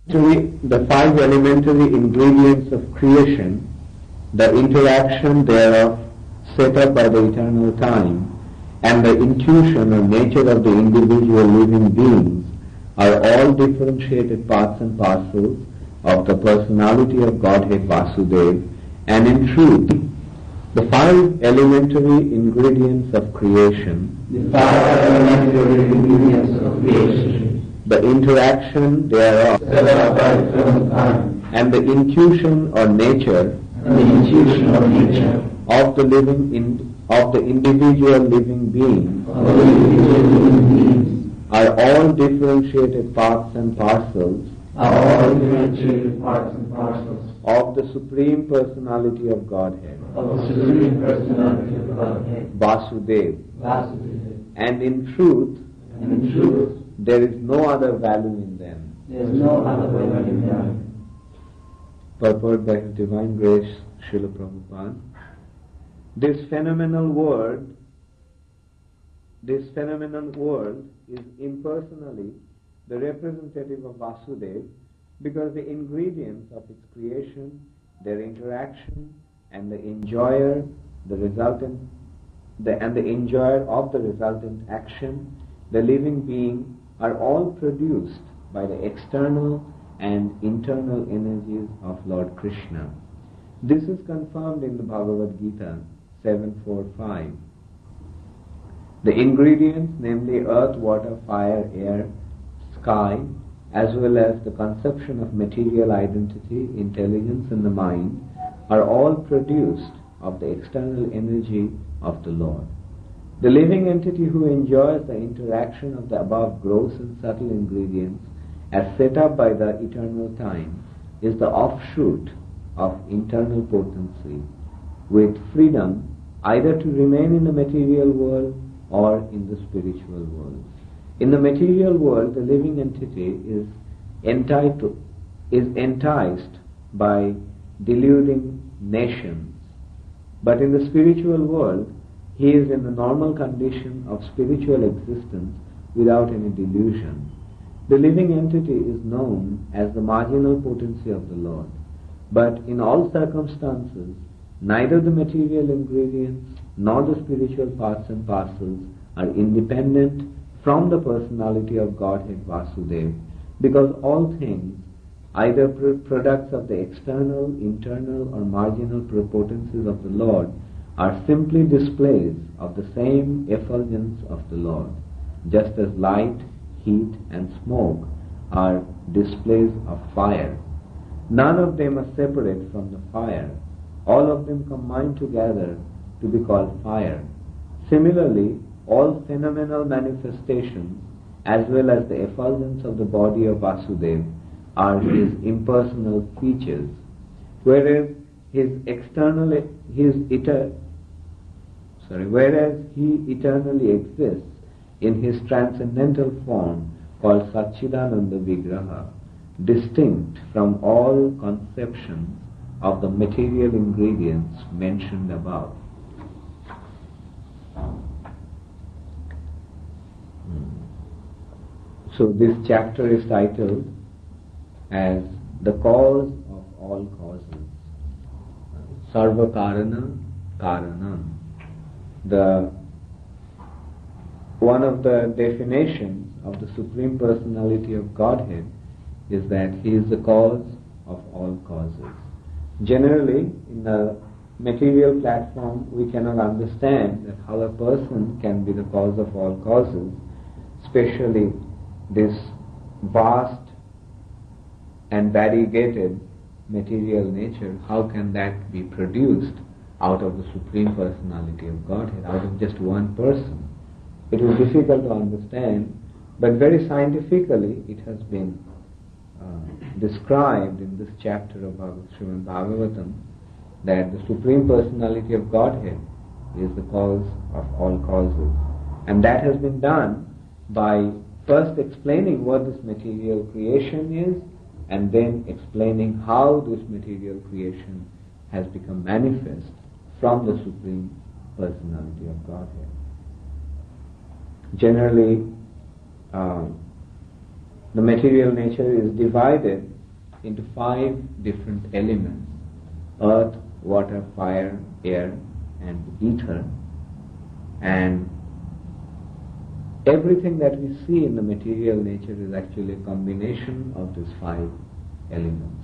The five elementary ingredients of creation, the interaction thereof set up by the eternal time, and the intuition or nature of the individual living beings are all differentiated parts and parcels of the personality of Godhead Vasudeva, and in truth, the five elementary ingredients of creation, the interaction thereof, and the intuition or nature of the individual living being are all differentiated parts and parcels of the Supreme Personality of Godhead, Vasudeva. And in truth, there is no other value in them. Purport by His Divine Grace, Srila Prabhupada. This phenomenal world is impersonally the representative of Vasudeva, because the ingredients of its creation, their interaction, and the enjoyer of the resultant action, the living being, are all produced by the external and internal energies of Lord Krishna. This is confirmed in the Bhagavad Gita 7.4.5. The ingredients, namely earth, water, fire, air, sky, as well as the conception of material identity, intelligence, and the mind, are all produced of the external energy of the Lord. The living entity who enjoys the interaction of the above gross and subtle ingredients as set up by the eternal time is the offshoot of internal potency, with freedom either to remain in the material world or in the spiritual world. In the material world, the living entity is enticed by deluding nations, but in the spiritual world, he is in the normal condition of spiritual existence without any delusion. The living entity is known as the marginal potency of the Lord, but in all circumstances, neither the material ingredients nor the spiritual parts and parcels are independent from the personality of Godhead Vasudeva, because all things, either products of the external, internal, or marginal potencies of the Lord, are simply displays of the same effulgence of the Lord, just as light, heat, and smoke are displays of fire. None of them are separate from the fire. All of them combine together to be called fire. Similarly, all phenomenal manifestations, as well as the effulgence of the body of Vasudeva, are his impersonal features, whereas he eternally exists in his transcendental form called Satchidananda Vigraha, distinct from all conceptions of the material ingredients mentioned above. So this chapter is titled as The Cause of All Causes, Sarva Karana Karanam. One of the definitions of the Supreme Personality of Godhead is that He is the cause of all causes. Generally, in the material platform, we cannot understand that how a person can be the cause of all causes, especially this vast and variegated material nature. How can that be produced out of the Supreme Personality of Godhead, out of just one person? It is difficult to understand, but very scientifically it has been described in this chapter of Srimad Bhagavatam that the Supreme Personality of Godhead is the cause of all causes. And that has been done by first explaining what this material creation is, and then explaining how this material creation has become manifest from the Supreme Personality of Godhead. Generally, the material nature is divided into 5 different elements: earth, water, fire, air, and ether. And everything that we see in the material nature is actually a combination of these 5 elements.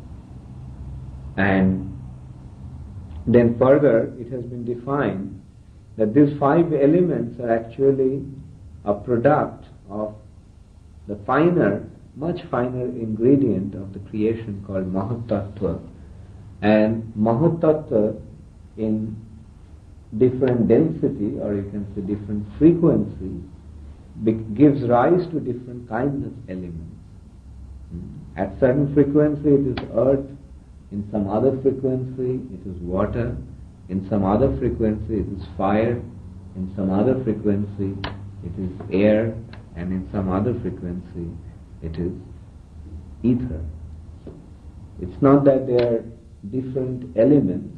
And then further it has been defined that these 5 elements are actually a product of the finer, much finer ingredient of the creation called Mahatattva. And Mahatattva in different density, or you can say different frequency, gives rise to different kinds of elements. At certain frequency it is earth, in some other frequency it is water, in some other frequency it is fire, in some other frequency it is air, and in some other frequency it is ether. It's not that they are different elements,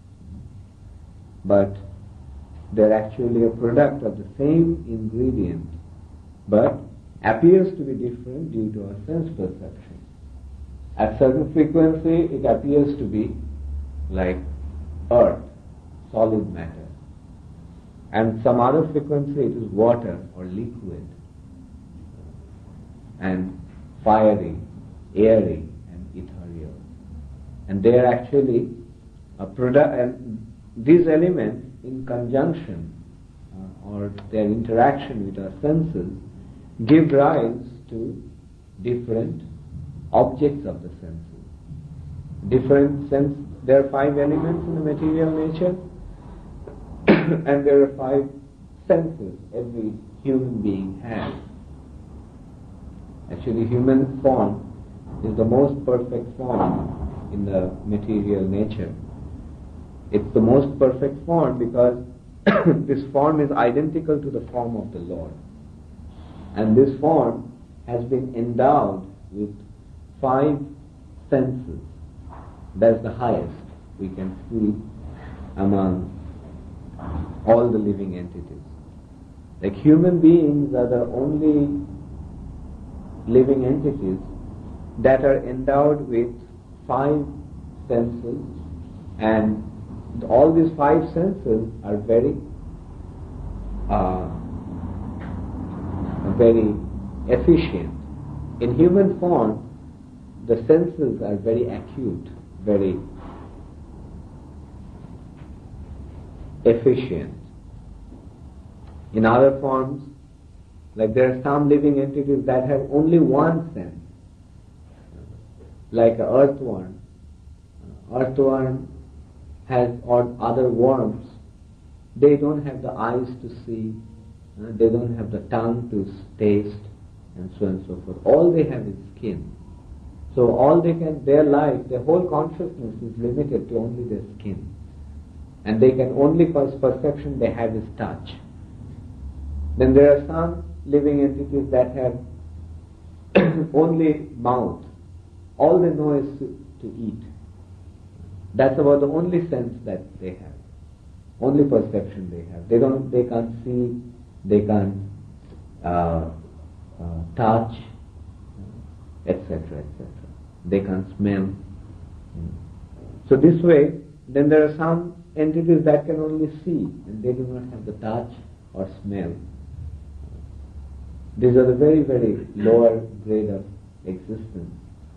but they're actually a product of the same ingredient, but appears to be different due to our sense perception. At certain frequency it appears to be like earth, solid matter, and some other frequency it is water or liquid, and fiery, airy, and ethereal. And they are actually a product, and these elements in conjunction or their interaction with our senses give rise to different objects of the senses. Different sense. There are 5 elements in the material nature, and there are 5 senses every human being has. Actually, human form is the most perfect form in the material nature. It's the most perfect form because this form is identical to the form of the Lord. And this form has been endowed with 5 senses. That's the highest we can see among all the living entities. Like human beings are the only living entities that are endowed with 5 senses, and all these 5 senses are very efficient. In human form, the senses are very acute, very efficient. In other forms, like there are some living entities that have only one sense, like an earthworm. Earthworm has, or other worms, they don't have the eyes to see, they don't have the tongue to taste, and so on and so forth. All they have is skin. So all they can, their life, their whole consciousness is limited to only their skin. And they can only, perception they have is touch. Then there are some living entities that have only mouth. All they know is to eat. That's about the only sense that they have. Only perception they have. They can't see, they can't touch, etc., etc. They can't smell. So this way, then there are some entities that can only see, and they do not have the touch or smell. These are the very, very lower grade of existence.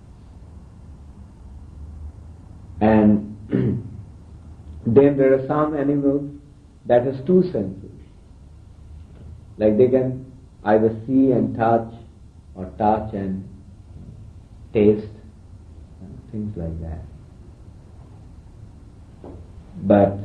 And then there are some animals that has 2 senses. Like they can either see and touch, or touch and taste, things like that. But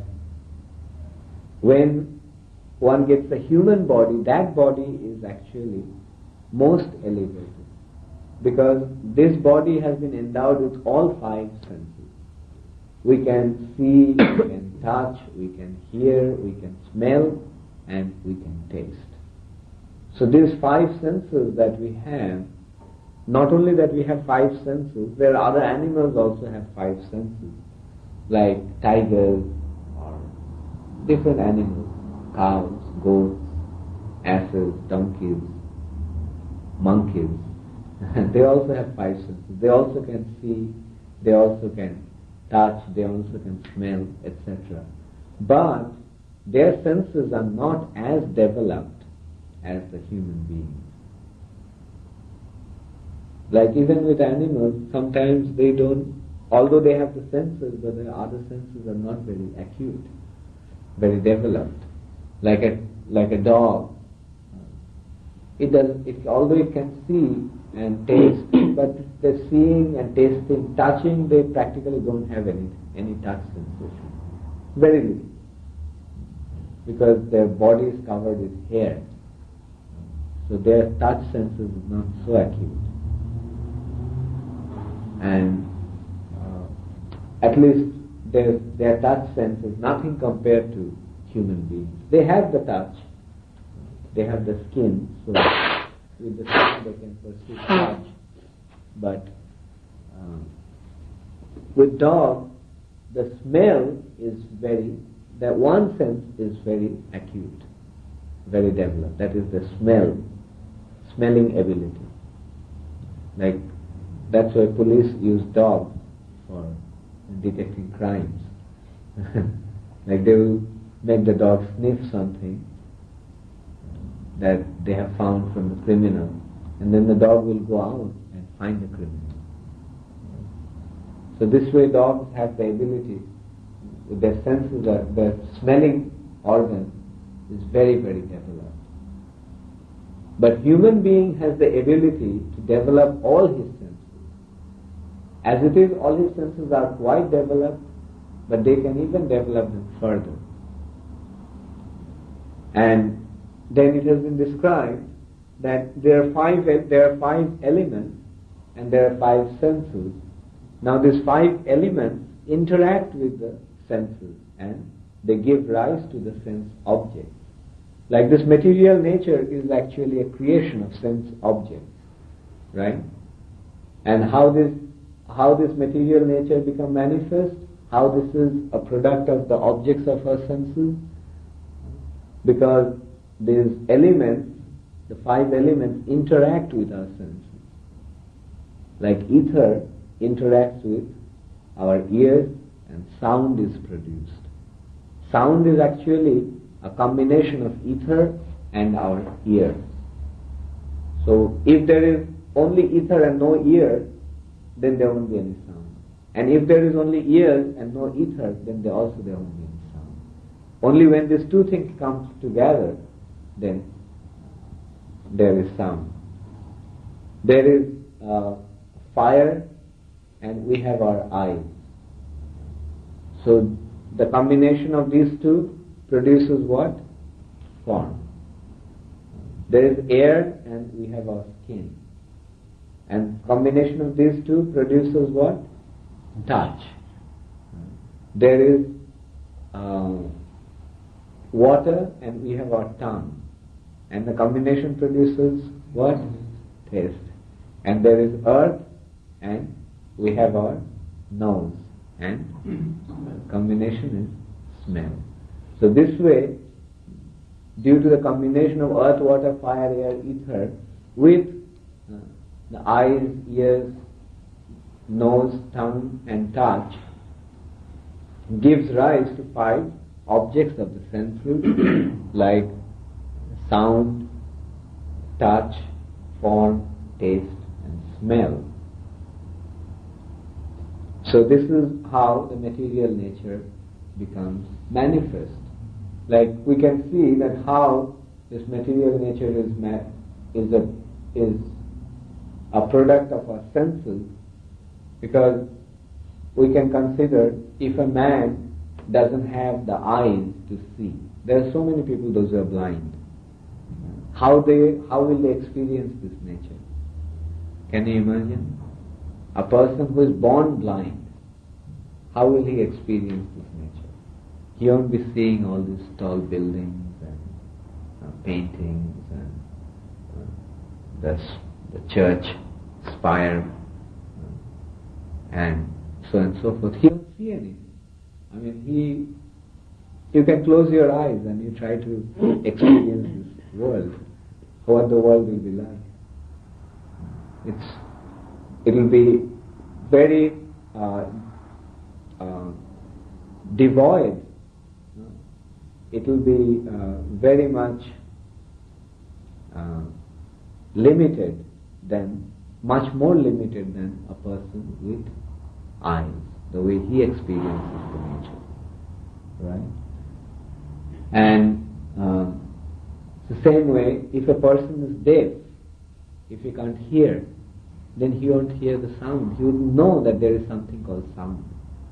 when one gets a human body, that body is actually most elevated, because this body has been endowed with all 5 senses. We can see, we can touch, we can hear, we can smell, and we can taste. So these 5 senses that we have, not only that we have 5 senses, there are other animals also have 5 senses, like tigers or different animals, cows, goats, asses, donkeys, monkeys. They also have five senses. They also can see, they also can touch, they also can smell, etc. But their senses are not as developed as the human beings. Like even with animals, sometimes they don't, although they have the senses, but the other senses are not very acute, very developed. Like a dog, although it can see and taste, but the seeing and tasting, touching, they practically don't have any touch sensation. Very little. Because their body is covered with hair. So their touch senses is not so acute. And at least their touch sense is nothing compared to human beings. They have the touch, they have the skin, so with the skin they can perceive touch. But with dog, the smell is that one sense is very acute, very developed. That is the smelling ability. Like, that's why police use dogs for detecting crimes. Like they will make the dog sniff something that they have found from the criminal, and then the dog will go out and find the criminal. So this way dogs have the ability, with their senses, their smelling organ is very, very developed. But human being has the ability to develop all his senses. As it is, all his senses are quite developed, but they can even develop them further. And then it has been described that there are five elements and there are five senses. Now these five elements interact with the senses and they give rise to the sense objects. Like this material nature is actually a creation of sense objects, right? And how this material nature become manifest, how this is a product of the objects of our senses, because these elements, the five elements, interact with our senses. Like ether interacts with our ears and sound is produced. Sound is actually a combination of ether and our ear. So if there is only ether and no ear, then there won't be any sound. And if there is only ears and no ether, then there won't be any sound. Only when these two things come together, then there is sound. There is fire and we have our eyes. So the combination of these two produces what? Form. There is air and we have our skin. And combination of these two produces what? Touch. There is water and we have our tongue. And the combination produces what? Taste. And there is earth and we have our nose. And combination is smell. So this way, due to the combination of earth, water, fire, air, ether, with the eyes, ears, nose, tongue and touch, gives rise to five objects of the senses like sound, touch, form, taste and smell. So this is how the material nature becomes manifest. Like we can see that how this material nature is a product of our senses, because we can consider if a man doesn't have the eyes to see. There are so many people, those who are blind. How will they experience this nature? Can you imagine? A person who is born blind, how will he experience this nature? He won't be seeing all these tall buildings and paintings and the church spire and so forth. He won't see anything. I mean, you can close your eyes and you try to experience this world, what the world will be like. It will be very devoid. It will be very much limited much more limited than a person with eyes, the way he experiences the nature, right? And the same way, if a person is deaf, if he can't hear, then he won't hear the sound. He would know that there is something called sound.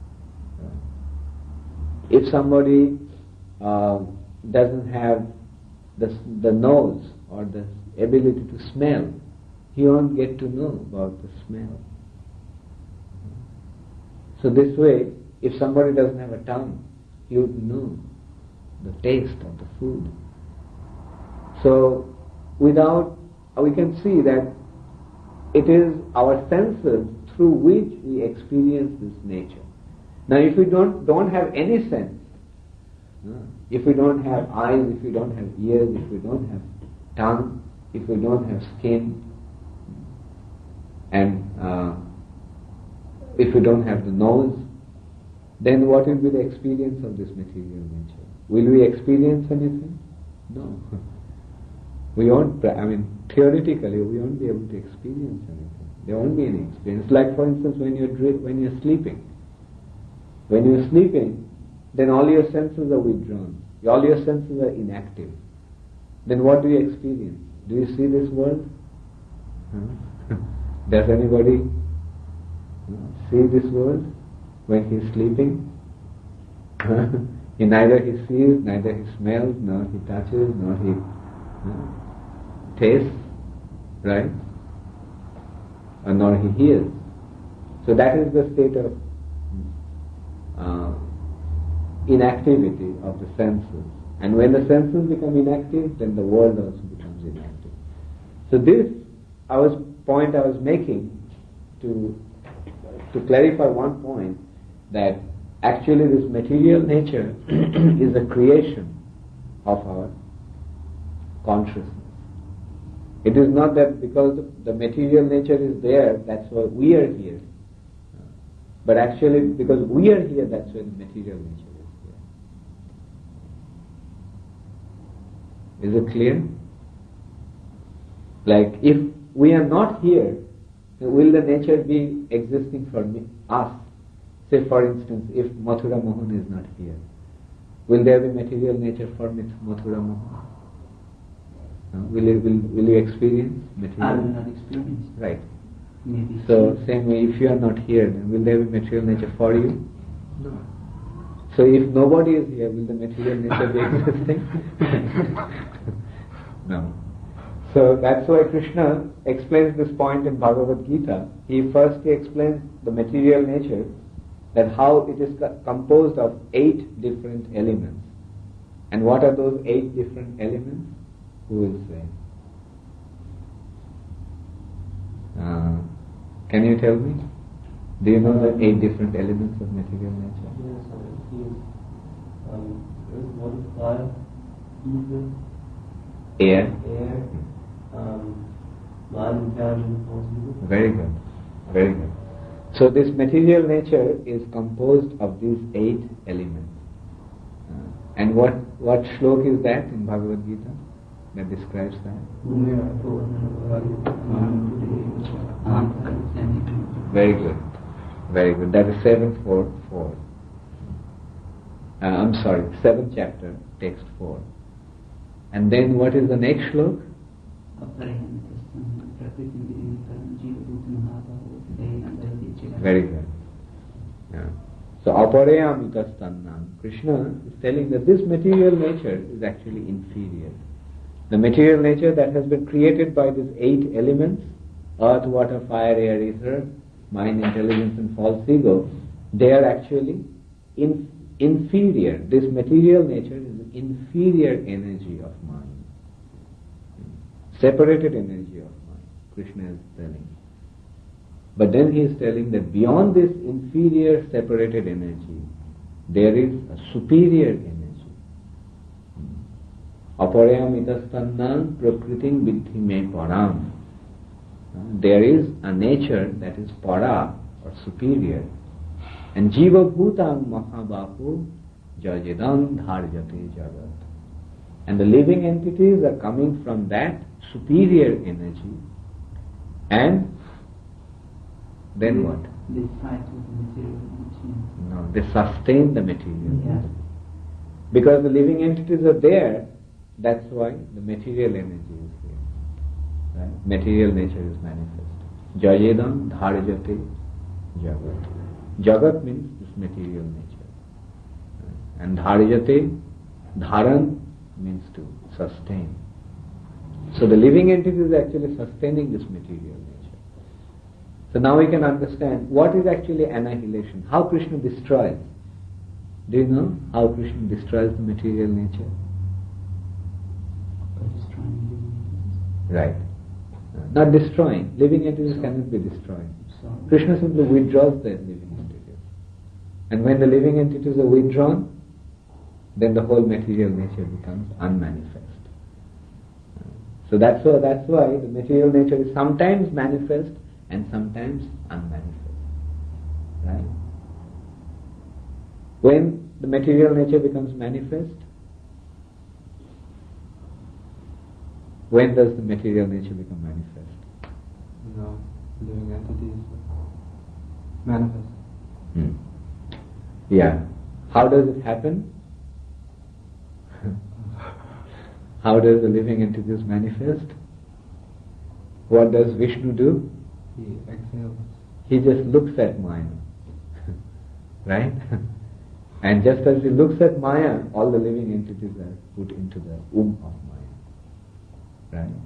Right? If somebody doesn't have the nose or the ability to smell, he won't get to know about the smell. So this way, if somebody doesn't have a tongue, he would know the taste of the food. So we can see that it is our senses through which we experience this nature. Now if we don't have any sense, if we don't have eyes, if we don't have ears, if we don't have tongue, if we don't have skin, and if we don't have the nose, then what will be the experience of this material nature? Will we experience anything? No. We won't, theoretically we won't be able to experience anything. There won't be any experience. Like for instance when you're sleeping. When you're sleeping, then all your senses are withdrawn. All your senses are inactive. Then what do you experience? Do you see this world? Does anybody see this world when he's sleeping? Neither he sees, neither he smells, nor he touches, nor he tastes, right? Or nor he hears. So that is the state of inactivity of the senses. And when the senses become inactive, then the world also becomes inactive. So this point I was making to clarify one point, that actually this material nature is a creation of our consciousness. It is not that because the material nature is there, that's why we are here. But actually because we are here, that's why the material nature is here. Is it clear? Like if we are not here, will the nature be existing for us? Say for instance, if Mathura Mohan is not here, will there be material nature for Mathura Mohan? Will you experience material? I will not experience. Right. Maybe. So same way, if you are not here, then will there be material nature for you? No. So if nobody is here, will the material nature be existing? No. So that's why Krishna explains this point in Bhagavad Gita. He explains the material nature, that how it is composed of 8 different elements. And what are those 8 different elements? Who will say? Can you tell me? Do you know the 8 different elements of material nature? Yes, I see. Earth, water, fire, ether, Air. Mind, intelligence, possible. Very good. Very good. So this material nature is composed of these 8 elements. And what shlok is that in Bhagavad Gita that describes that? Very good. Very good. That is 7.4.4. I'm sorry, 7th chapter, text 4. And then what is the next shlok? Very good. Yeah. So aparayamitastanam. Krishna is telling that this material nature is actually inferior. The material nature that has been created by these 8 elements, earth, water, fire, air, ether, mind, intelligence and false ego, they are actually inferior. This material nature is an inferior energy of mind. Separated energy of mind, Krishna is telling. But then he is telling that beyond this inferior separated energy, there is a superior energy. Aparayam itastannam prakritim vidhi me param. There is a nature that is para or superior. And jiva bhutang mahabahu jajidam dharjate jagat. And the living entities are coming from that superior energy. And then what? They fight with the material machine. No, they sustain the material. Yeah. Because the living entities are there, that's why the material energy is there. Right? Material nature is manifest. Jayedam dharjate jagat. Jagat means this material nature. Right? And dharjate, dharan means to sustain. So the living entity is actually sustaining this material nature. So now we can understand what is actually annihilation, how Krishna destroys. Do you know how Krishna destroys the material nature? By destroying living entities. Right. Not destroying. Living entities cannot be destroyed. Krishna simply withdraws the living entities. And when the living entities are withdrawn, then the whole material nature becomes unmanifest. So that's why the material nature is sometimes manifest and sometimes unmanifest. Right? When the material nature becomes manifest, when does the material nature become manifest? No, living entities manifest. Yeah. How does it happen? How does the living entities manifest? What does Vishnu do? He exhales. He just looks at Maya. Right? And just as he looks at Maya, all the living entities are put into the womb of Maya. Right?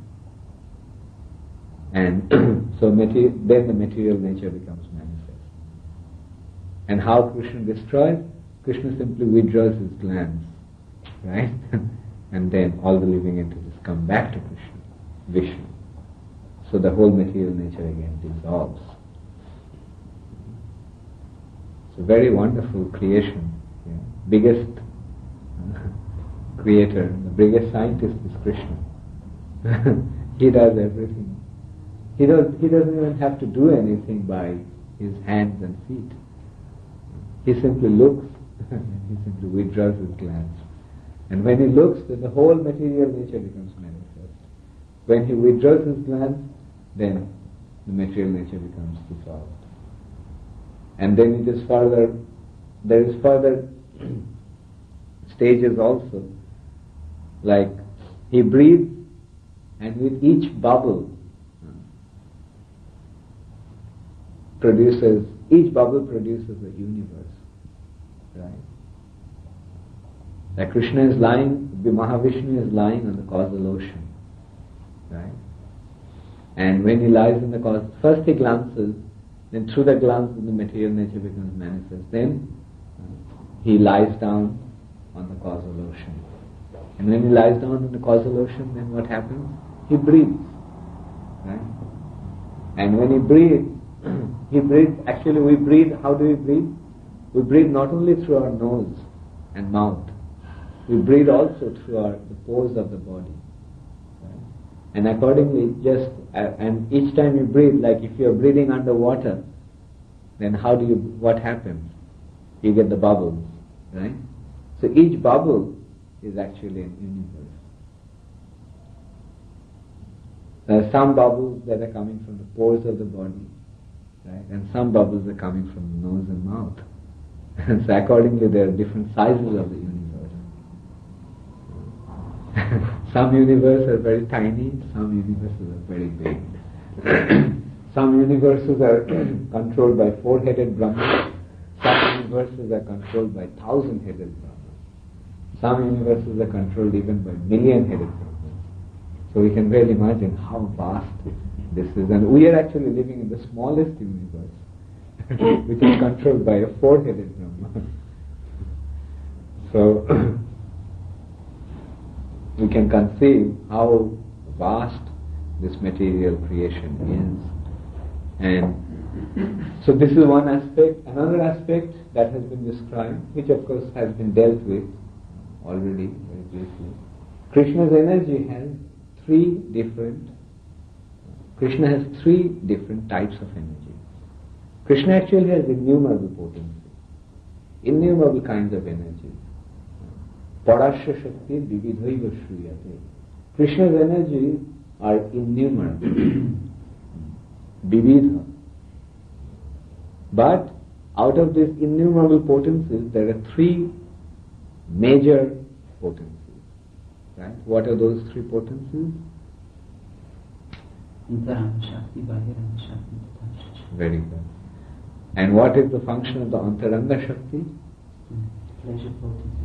And so then the material nature becomes manifest. And how Krishna destroys? Krishna simply withdraws his glands. Right? And then all the living entities come back to Krishna, Vishnu. So the whole material nature again dissolves. It's a very wonderful creation. Yeah. Biggest creator, the biggest scientist is Krishna. He does everything. He doesn't even have to do anything by his hands and feet. He simply looks and he simply withdraws his glands. And when he looks, then the whole material nature becomes manifest. When he withdraws his glands, then the material nature becomes dissolved. And then it is further, there is further stages also. Like he breathes, and with each bubble produces a universe. Right? Like Krishna is lying, Mahavishnu is lying on the causal ocean. Right? And when he lies in the causal, first he glances, then through the glance the material nature becomes manifest. Then he lies down on the causal ocean. And when he lies down on the causal ocean, then what happens? He breathes. Right? And when he breathes, actually we breathe, how do we breathe? We breathe not only through our nose and mouth, we breathe also through the pores of the body. Right? And accordingly, and each time you breathe, like if you are breathing underwater, then what happens? You get the bubbles, right? So each bubble is actually an universe. There are some bubbles that are coming from the pores of the body, right? And some bubbles are coming from the nose and mouth. And so accordingly there are different sizes of the universe. Some universes are very tiny, some universes are very big. Some universes are controlled by 4-headed Brahma. Some universes are controlled by 1,000-headed Brahma. Some universes are controlled even by 1,000,000-headed Brahma. So we can really imagine how vast this is. And we are actually living in the smallest universe, which is controlled by a 4-headed Brahma. So we can conceive how vast this material creation is. And so this is one aspect. Another aspect that has been described, which of course has been dealt with already very briefly. Krishna's energy has 3 different Krishna has three different types of energy. Krishna actually has innumerable potency, innumerable kinds of energy. Parasya Shakti Vividhaiva Shriyate. Krishna's energies are innumerable. Vividha. But out of these innumerable potencies, there are three major potencies. Right? What are those three potencies? Antaranga Shakti, Bahiranga Shakti, Tatha Shakti. Very good. And what is the function of the Antaranga Shakti? Pleasure potency.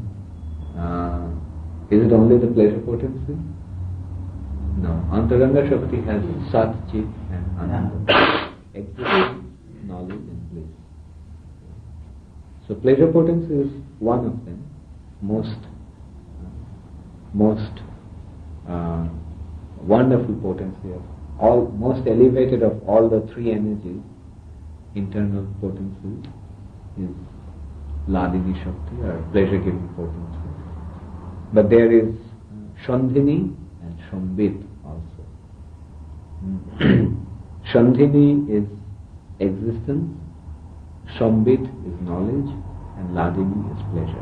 Is it only the pleasure potency? No. Antaranga Shakti has Sat, Chit and Ananda. Existence, knowledge and bliss. So pleasure potency is one of them, most wonderful potency of all, most elevated of all the three energies. Internal potency is Ladini Shakti or pleasure-giving potency. But there is Shandhini and Shambit also. Shandhini is existence, Shambit is knowledge, and Ladini is pleasure.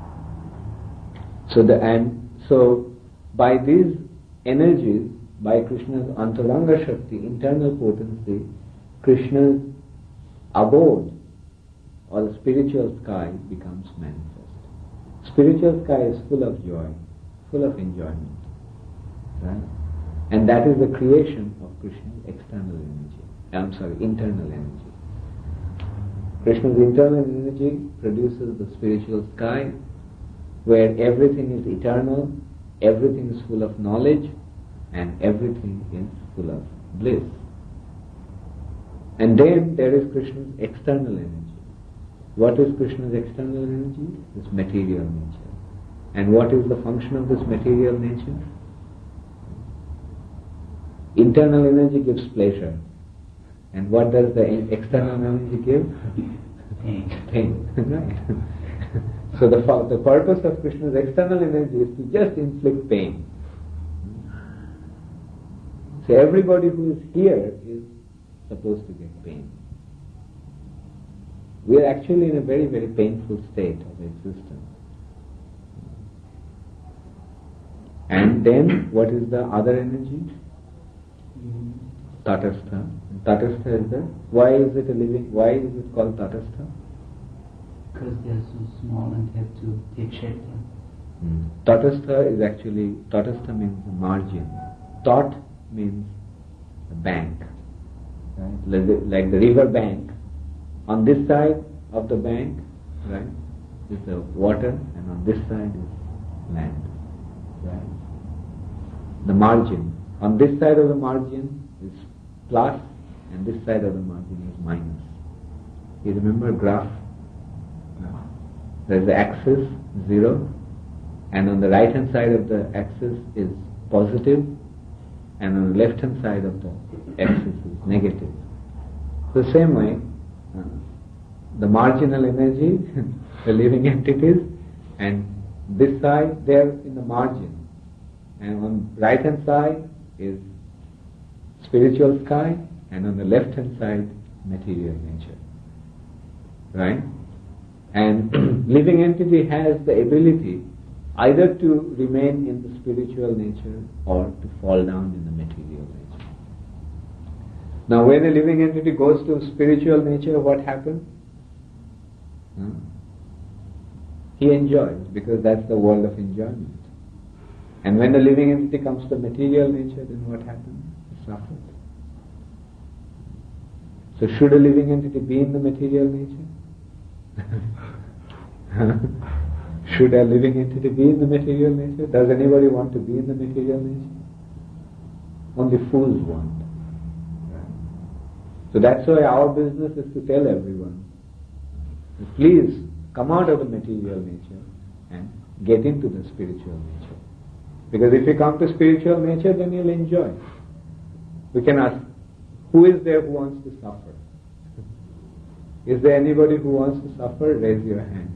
So by these energies, by Krishna's Antaranga Shakti, internal potency, Krishna's abode or the spiritual sky becomes manifest. Spiritual sky is full of joy, full of enjoyment. Right? And that is the creation of Krishna's internal energy. Krishna's internal energy produces the spiritual sky where everything is eternal, everything is full of knowledge, and everything is full of bliss. And then there is Krishna's external energy. What is Krishna's external energy? This material nature. And what is the function of this material nature? Internal energy gives pleasure. And what does the external energy give? Pain. Right? So the purpose of Krishna's external energy is to just inflict pain. So everybody who is here is supposed to get pain. We are actually in a very, very painful state of existence. And then what is the other energy? Tatastha. Tatastha is the, why is it called Tatastha? Because they are so small and have to take shelter. Tatastha is actually, Tatastha means margin. Tat means a bank. Right? Like the river bank. On this side of the bank, right, is the water, and on this side is land. Right? The margin. On this side of the margin is plus, and this side of the margin is minus. You remember graph? There is the axis 0, and on the right hand side of the axis is positive, and on the left hand side of the axis is negative. So the same way, the marginal energy, the living entities, and this side, they are in the margin. And on the right hand side is spiritual sky, and on the left hand side, material nature. Right? And living entity has the ability either to remain in the spiritual nature or to fall down in the material nature. Now when a living entity goes to spiritual nature, what happens? He enjoys, because that's the world of enjoyment. And when the living entity comes to material nature, then what happens? He suffers. So should a living entity be in the material nature? Should a living entity be in the material nature? Does anybody want to be in the material nature? Only fools want. So that's why our business is to tell everyone, please come out of the material nature and get into the spiritual nature. Because if you come to spiritual nature, then you'll enjoy. We can ask, who is there who wants to suffer? Is there anybody who wants to suffer? Raise your hand.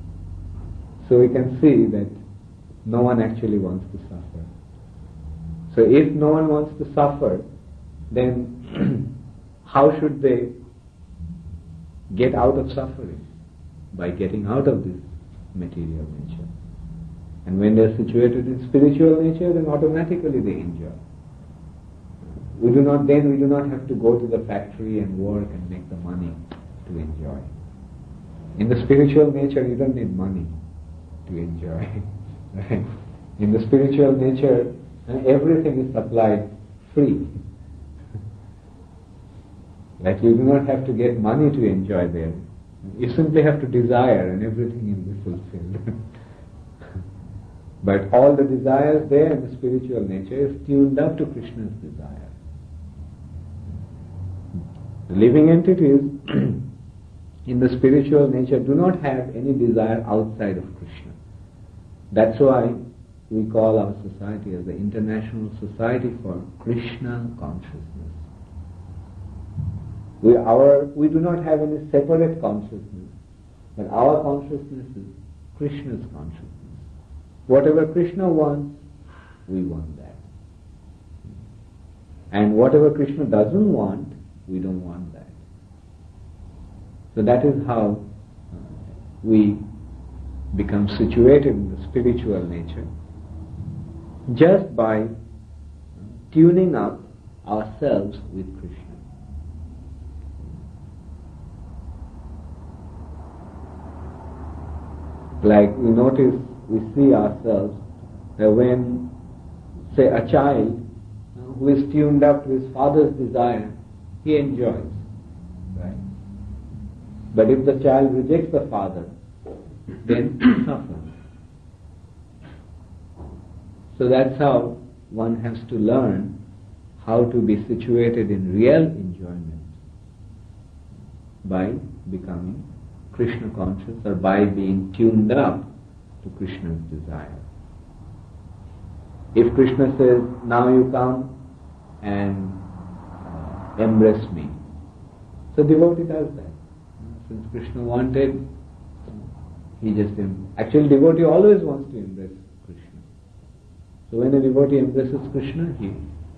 So we can see that no one actually wants to suffer. So if no one wants to suffer, then how should they get out of suffering? By getting out of this material nature. And when they are situated in spiritual nature, then automatically they enjoy. We do not have to go to the factory and work and make the money to enjoy. In the spiritual nature, you don't need money to enjoy. Right? In the spiritual nature, everything is supplied free. Like you do not have to get money to enjoy there. You simply have to desire and everything will be fulfilled. But all the desires there in the spiritual nature is tuned up to Krishna's desire. The living entities in the spiritual nature do not have any desire outside of Krishna. That's why we call our society as the International Society for Krishna Consciousness. We do not have any separate consciousness, but our consciousness is Krishna's consciousness. Whatever Krishna wants, we want that. And whatever Krishna doesn't want, we don't want that. So that is how we become situated in the spiritual nature, just by tuning up ourselves with Krishna. Like we see ourselves that when, say, a child who is tuned up to his father's desire, he enjoys, right? But if the child rejects the father, then he suffers. So that's how one has to learn how to be situated in real enjoyment by becoming Krishna conscious or by being tuned up to Krishna's desire. If Krishna says, now you come and embrace me, so devotee does that. Since Krishna wanted, he just actually devotee always wants to embrace Krishna. So when a devotee embraces Krishna, he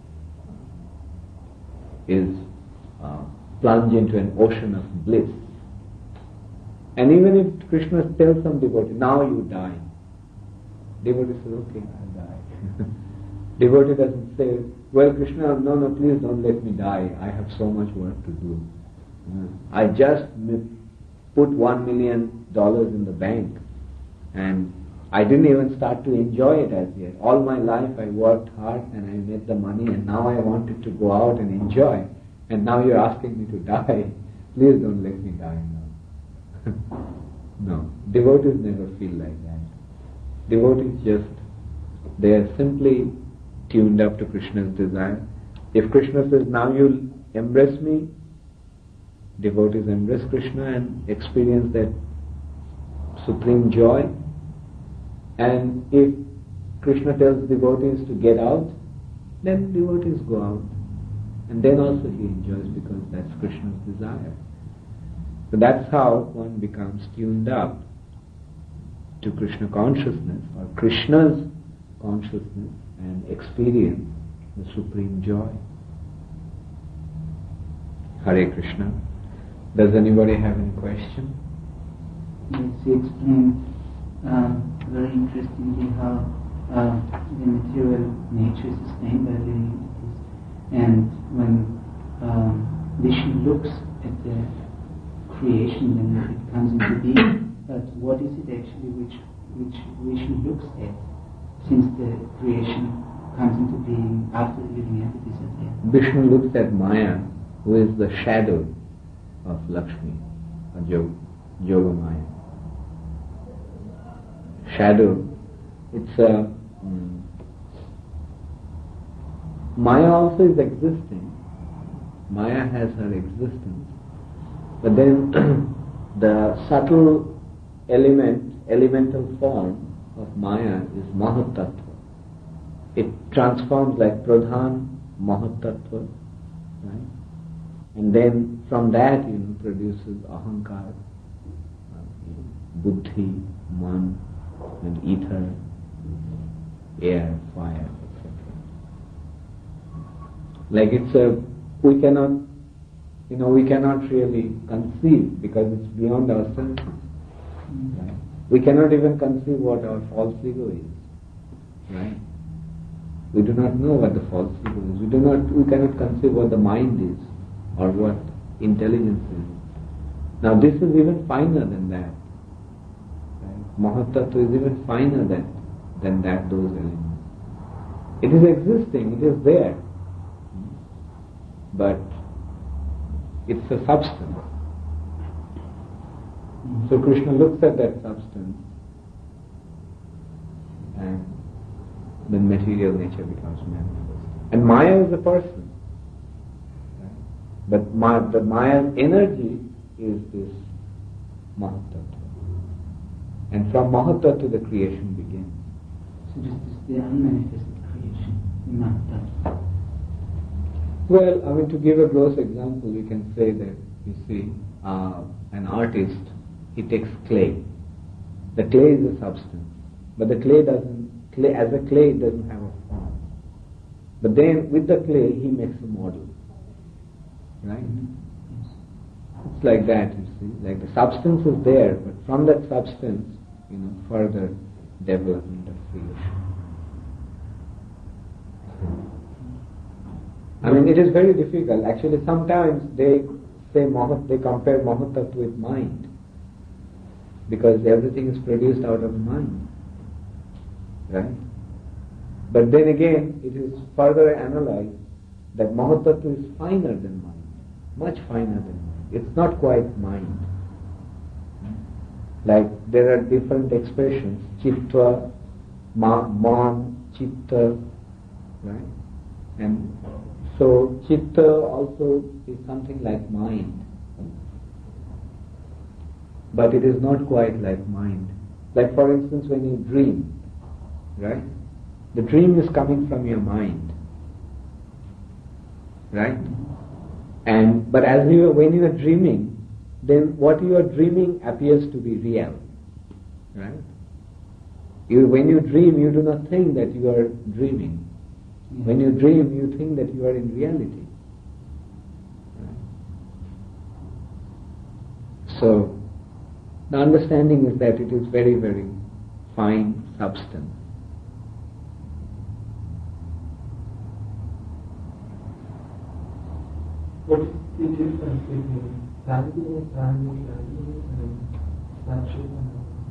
is plunged into an ocean of bliss. And even if Krishna tells some devotee, now you die, devotee says, okay, I'll die. Devotee doesn't say, well, Krishna, no, please don't let me die. I have so much work to do. I just put $1 million in the bank and I didn't even start to enjoy it as yet. All my life I worked hard and I made the money and now I wanted to go out and enjoy. And now you're asking me to die. Please don't let me die now. No, devotees never feel like that. Devotees they are simply tuned up to Krishna's desire. If Krishna says, now you'll embrace me, devotees embrace Krishna and experience that supreme joy. And if Krishna tells devotees to get out, then devotees go out. And then also he enjoys because that's Krishna's desire. So that's how one becomes tuned up to Krishna consciousness or Krishna's consciousness and experience the supreme joy. Hare Krishna. Does anybody have any question? Yes, you explained very interestingly how the material nature is sustained by living entities. And when Vishnu looks at the creation, then it comes into being. But what is it actually which Vishnu looks at, since the creation comes into being after the living entities are there? Vishnu looks at Maya, who is the shadow of Lakshmi, or Yoga Maya. Shadow, it's a Maya also is existing. Maya has her existence. But then the subtle elemental form of Maya is Mahatattva. It transforms like Pradhan, Mahatattva, right? And then from that, produces Ahankar, Buddhi, Man, and ether, air, fire, etc. Like we cannot, we cannot really conceive because it's beyond our senses. Right? We cannot even conceive what our false ego is. Right? We do not know what the false ego is. We cannot conceive what the mind is or what intelligence is. Now this is even finer than that. Right? Mahatattva is even finer than those elements. It is existing, it is there. But it's a substance. So Krishna looks at that substance and the material nature becomes manifest. And Maya is a person. Right? But Maya's energy is this Mahatattva. And from Mahatattva the creation begins. So this is the unmanifested creation, the Mahatattva. Well, to give a gross example, you can say that, you see, an artist, he takes clay. The clay is a substance, but the clay as a clay it doesn't have a form. But then with the clay he makes a model. Right? It's like that, you see. Like the substance is there, but from that substance, further development of creation. It is very difficult. Actually, sometimes they say they compare Mahatattva with mind, because everything is produced out of mind. Right? But then again, it is further analyzed that Mahatattva is finer than mind, much finer than mind. It's not quite mind. Like there are different expressions, Chitta, Man, Chitta, right? And so Chitta also is something like mind. But it is not quite like mind. Like for instance when you dream, right? The dream is coming from your mind. Right? But when you are dreaming, then what you are dreaming appears to be real. Right? When you dream, you do not think that you are dreaming. When you dream, you think that you are in reality. Right? So, the understanding is that it is very, very fine substance. What is the difference between Sanjay and Sanchit?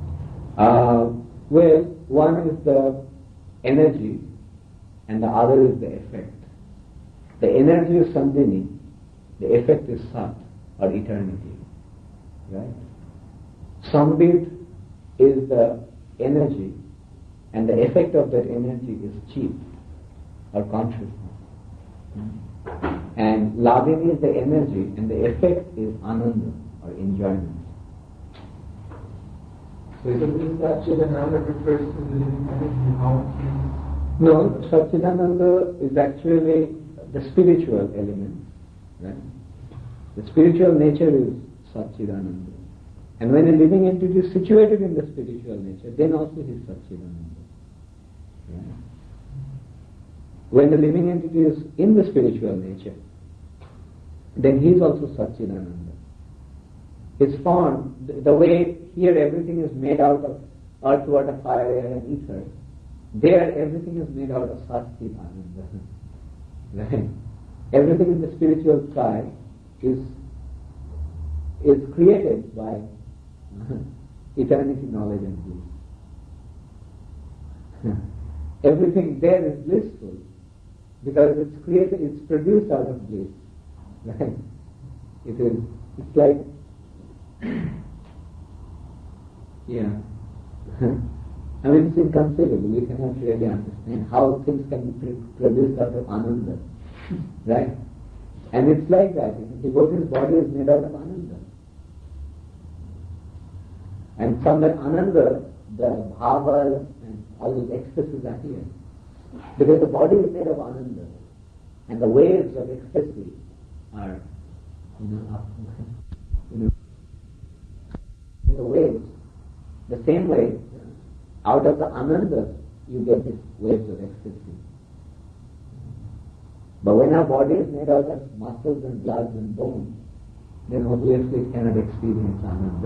Well, one is the energy and the other is the effect. The energy is Sandhini, the effect is Sat or eternity. Right? Sambit is the energy and the effect of that energy is Chit or consciousness. And Ladini is the energy and the effect is Ananda or enjoyment. So this Satchidananda refers to the living energy, how it is? No, Satchidananda is actually the spiritual element. Right? The spiritual nature is Satchidananda. And when a living entity is situated in the spiritual nature, then also he is Satchidananda. Right? When the living entity is in the spiritual nature, then he is also Satchidananda. His form, the way here everything is made out of earth, water, fire, air and ether, there everything is made out of Satchidananda. Right? Everything in the spiritual sky is created by eternity, knowledge and bliss. Everything there is blissful because it's created, it's produced out of bliss. Right? It's like, yeah. It's inconceivable. We cannot really understand how things can be produced out of Ananda. Right? And it's like that. The devotee's body is made out of Ananda. And from that Ananda, the bhavas and all those excesses are here. Because the body is made of Ananda. And the waves of ecstasy are, the waves. The same way, out of the Ananda, you get these waves of ecstasy. But when our body is made out of muscles and blood and bones, then obviously it cannot experience ananda.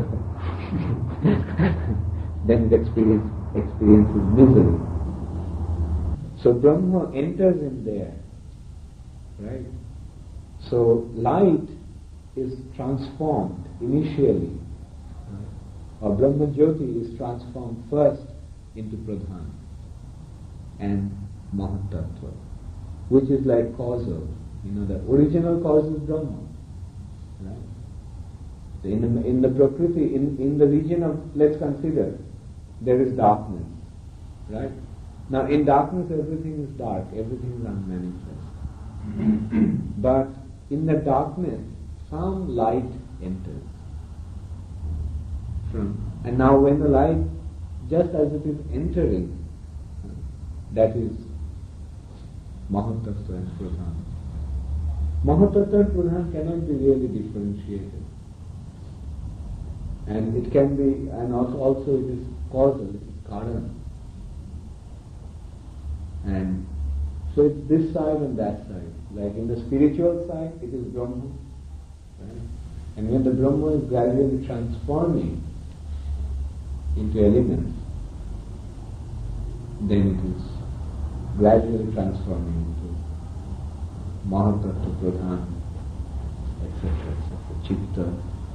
Then it experiences misery. So Brahma enters in there, right? So light is transformed initially, or Brahma Jyoti is transformed first into Pradhan and Mahatattva, which is like causal. The original cause is Brahma. Right? So in the Prakriti, in the region of, let's consider, there is darkness. Right? Now in darkness everything is dark, everything is unmanifest. But in the darkness, some light enters. And now when the light, just as it is entering, that is Mahatattva and Pradhan. Mahatattva and Pradhan cannot be really differentiated. And it can be, and also it is causal, it is Karan. And so it's this side and that side. Like in the spiritual side, it is Brahma. Right? And when the Brahma is gradually transforming into elements, then it is gradually transforming into Mahatattva, Pradhan, etc., Chitta.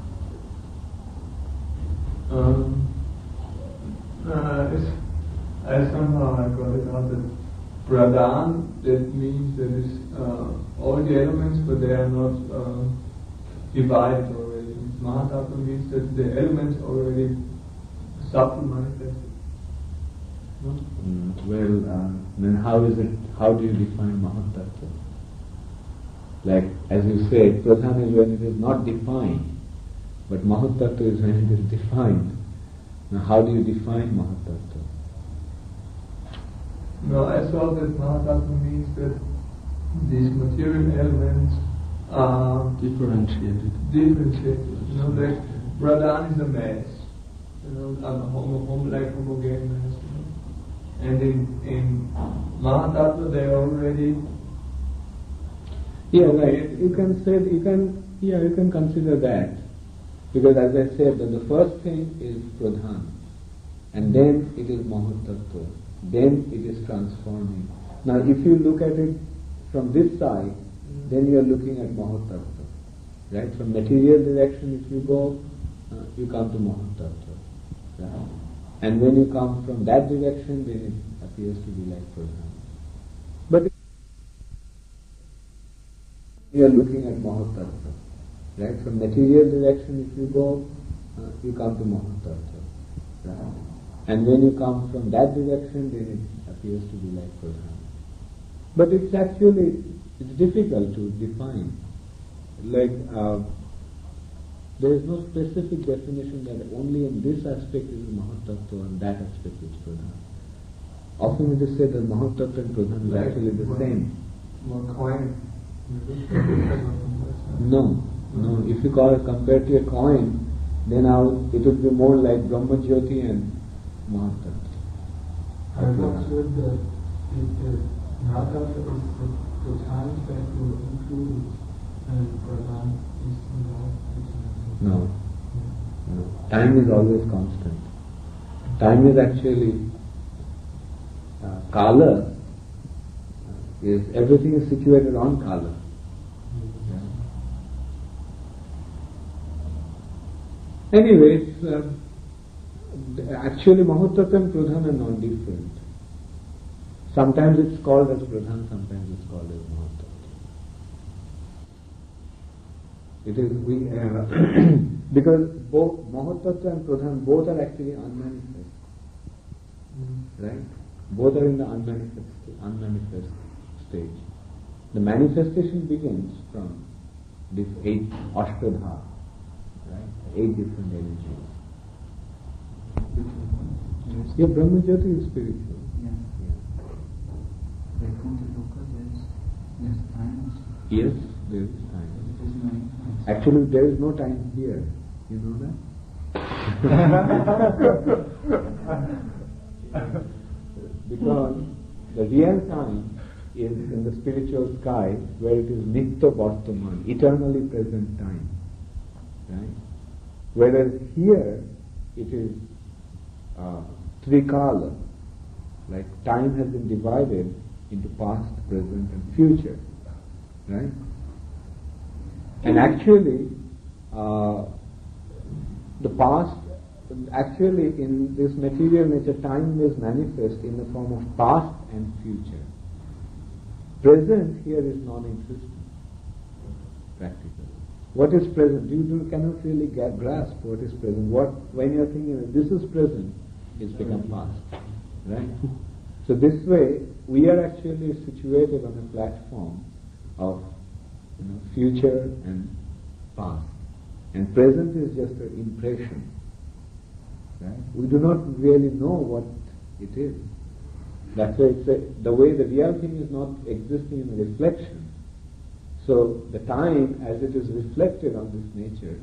I somehow I got it out that Pradhan, that means there is all the elements, but they are not divided already. Mahatattva means that the elements already subtle manifested. No? Then how do you define Mahatattva? Like, as you said, Pradhan is when it is not defined, but Mahatattva is when it is defined. Now how do you define Mahatattva? No, I saw that Mahatattva means that these material elements are differentiated. Like Pradhan is a mass, like homogeneous mass. And in Mahatattva they are already. Yeah, right. You can consider that, because as I said, that the first thing is Pradhan, and then it is Mahatattva, then it is transforming. Now, if you look at it from this side, then you are looking at Mahatattva, right? From material direction, if you go, you come to Mahatattva, right? And when you come from that direction, then it appears to be like Pradhan. But you are looking at Mahatattva, right? From material direction, if you go, you come to Mahatattva, right? And when you come from that direction, then it appears to be like Pradhan. But it's difficult to define. Like, there is no specific definition that only in this aspect is Mahatattva and that aspect is Pradhan. Often it is said that Mahatattva and Pradhan is actually the same. Coin. No. If you compare to a coin, then it would be more like Brahma Jyoti and Mahatattva. I'm not sure that Mahatattva is the time that will include and Pradhan is not. No. Time is always constant. Time is actually Kala. Everything is situated on Kala. Anyway, actually Mahatattva and Pradhan are not different. Sometimes it's called as Pradhan, sometimes it's called as Mahatattva. It is because both Mahatattva and Pradhan both are actually unmanifest, right? Both are in the unmanifest stage. The manifestation begins from this 8 Ashtadha, right? 8 different energies. Yeah, Brahma Jyoti is spiritual. There's time. Yes, there is time. Actually, there is no time here. You know that? Because the real time is in the spiritual sky where it is Nitya Vartaman, eternally present time. Right? Whereas here it is Trikala, like time has been divided into past, present and future. Right? And actually, the past, actually in this material nature, time is manifest in the form of past and future. Present here is non-existent, practically. What is present? You cannot really grasp what is present. When you are thinking that this is present, it's become past. Right? So this way, we are actually situated on a platform of future and past. And present is just an impression. Right? We do not really know what it is. That's why the way the real thing is not existing in reflection. So the time, as it is reflected on this nature,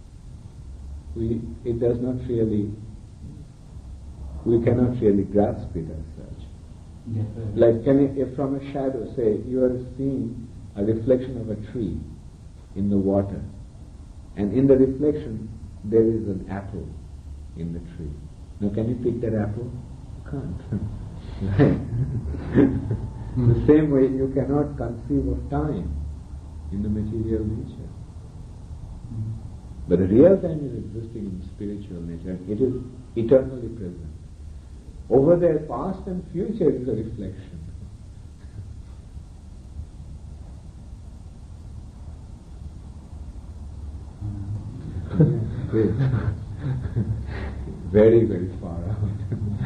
it does not really, we cannot really grasp it as such. Yes, like if from a shadow, say, you are seeing a reflection of a tree in the water, and in the reflection there is an apple in the tree. Now can you pick that apple? You can't. Right? The same way you cannot conceive of time in the material nature. But the real time is existing in the spiritual nature. It is eternally present. Over there, past and future is a reflection. Great. Very, very far out.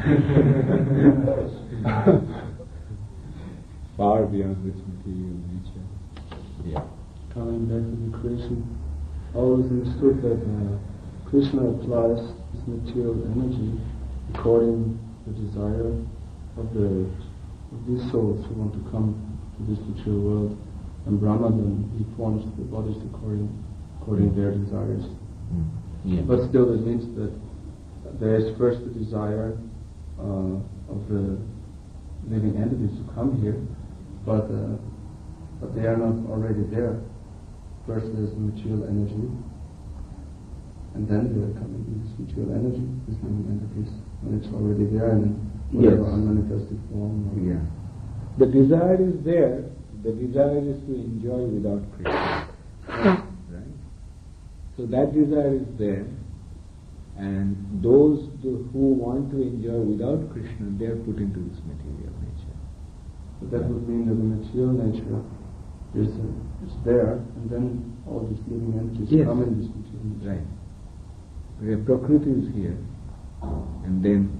Far beyond this material nature. Yeah. Coming back to the creation, I always understood that Krishna applies his material energy according to the desire of these souls who want to come to this material world, and Brahma then he forms the bodies according to their desires. Yeah. But still, it means that there is first the desire of the living entities to come here, but they are not already there. First there's the material energy, and then they are coming in this material energy, these living entities, when it's already there and whatever unmanifested form. Yeah. The desire is there. The desire is to enjoy without Krishna. Right? So that desire is there. And those who want to enjoy without Krishna, they are put into this material nature. But that would mean that the material nature is there, and then all these living entities come in this material nature. Right. The Prakriti is here, and then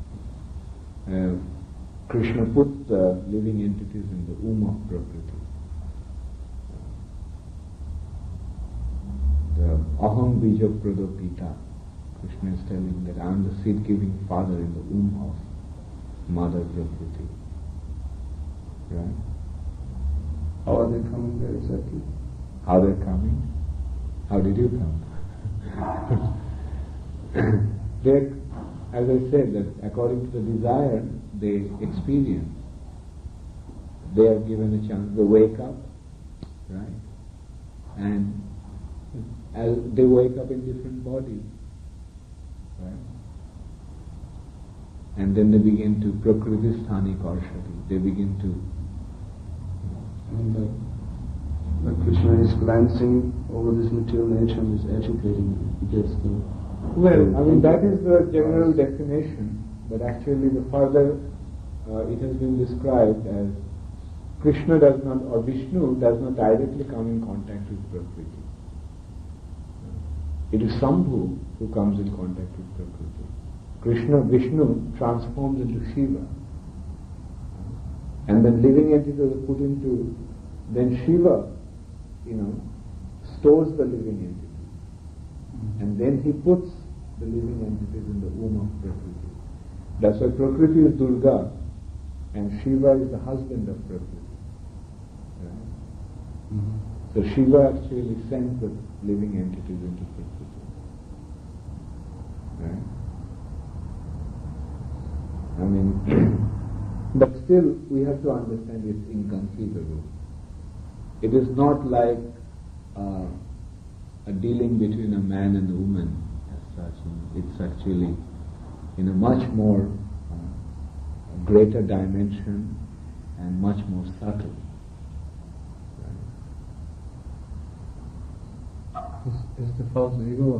Krishna puts the living entities in the womb of Prakriti. The Aham Bija Pradopita. Krishna is telling that I am the seed-giving father in the womb of Mother Prakriti. Right? How are they coming there exactly? How they're coming? How did you come? They, as I said, that according to the desire they experience. They are given a chance. They wake up, right? And as they wake up in different bodies. Right? And then they begin to Prakriti Sthani Karshati. They begin to. And like Krishna is glancing over this material nature and is agitating it. He gets the. Well, I mean that is the general definition, but actually the further it has been described as Krishna does not, or Vishnu does not directly come in contact with Prakriti. It is Sambhu who comes in contact with Prakriti. Vishnu transforms into Shiva. And then living entities are put into, then Shiva, stores the living entity. And then he puts the living entities in the womb of Prakriti. That's why Prakriti is Durga and Shiva is the husband of Prakriti. Right? Mm-hmm. So Shiva actually sends the living entities into Prakriti. Right? I mean, But still, we have to understand it's inconceivable. It is not like a dealing between a man and a woman as such. It's actually in a much more greater dimension and much more subtle. Is the false ego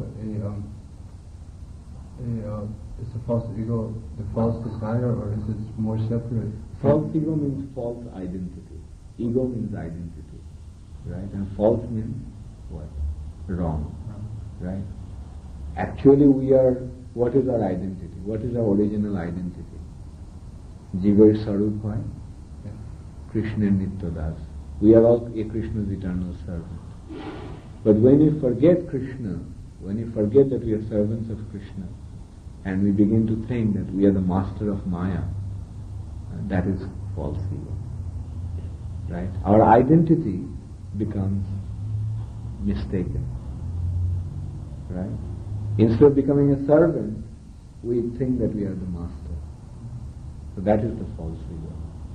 is the false ego the false desire, or is it more separate? False ego means false identity. Ego means identity, right? And false means what? Wrong, right? Actually, we are. What is our identity? What is our original identity? Jivar Sarup Hoy, Krishna Nitya Das. We are all a Krishna's eternal servant. But when you forget Krishna, when you forget that we are servants of Krishna, and we begin to think that we are the master of Maya, that is false ego. Right? Our identity becomes mistaken. Right? Instead of becoming a servant, we think that we are the master. So that is the false ego.